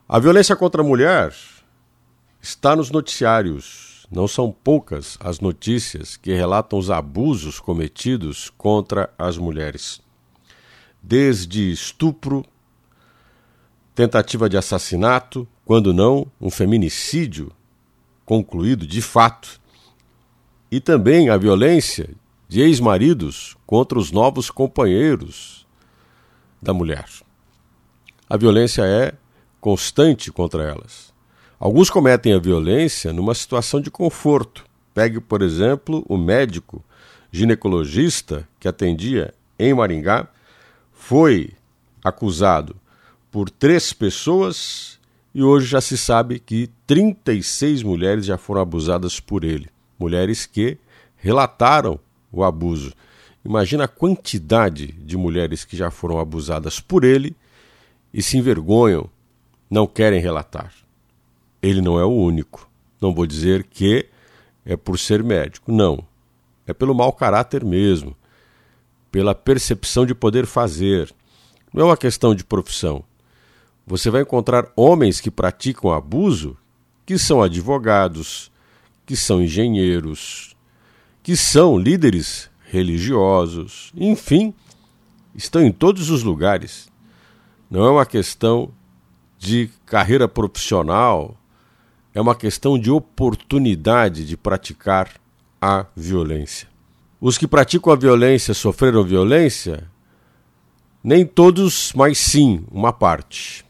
A violência contra a mulher está nos noticiários. Não são poucas as notícias que relatam os abusos cometidos contra as mulheres. Desde estupro, tentativa de assassinato, quando não, um feminicídio concluído de fato. E também a violência de ex-maridos contra os novos companheiros da mulher. A violência é constante contra elas. Alguns cometem a violência numa situação de conforto. Pegue, por exemplo, o médico ginecologista que atendia em Maringá, foi acusado por 3 pessoas e hoje já se sabe que 36 mulheres já foram abusadas por ele. Mulheres que relataram o abuso. Imagina a quantidade de mulheres que já foram abusadas por ele e se envergonham, não querem relatar. Ele não é o único. Não vou dizer que é por ser médico, não. É pelo mau caráter mesmo, pela percepção de poder fazer. Não é uma questão de profissão. Você vai encontrar homens que praticam abuso, que são advogados, que são engenheiros, que são líderes religiosos, enfim, estão em todos os lugares. Não é uma questão de carreira profissional, é uma questão de oportunidade de praticar a violência. Os que praticam a violência sofreram violência? Nem todos, mas sim, uma parte.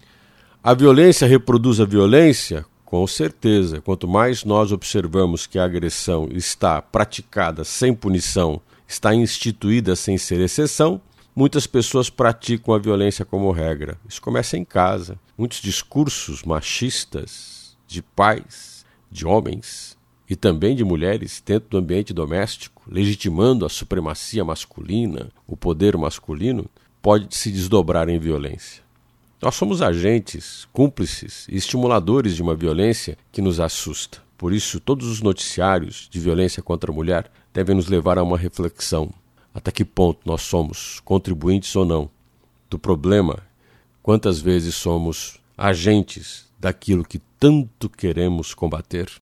A violência reproduz a violência? Com certeza. Quanto mais nós observamos que a agressão está praticada sem punição, está instituída sem ser exceção, muitas pessoas praticam a violência como regra. Isso começa em casa. Muitos discursos machistas de pais, de homens e também de mulheres dentro do ambiente doméstico, legitimando a supremacia masculina, o poder masculino, pode se desdobrar em violência. Nós somos agentes, cúmplices e estimuladores de uma violência que nos assusta. Por isso, todos os noticiários de violência contra a mulher devem nos levar a uma reflexão. Até que ponto nós somos contribuintes ou não do problema? Quantas vezes somos agentes daquilo que tanto queremos combater?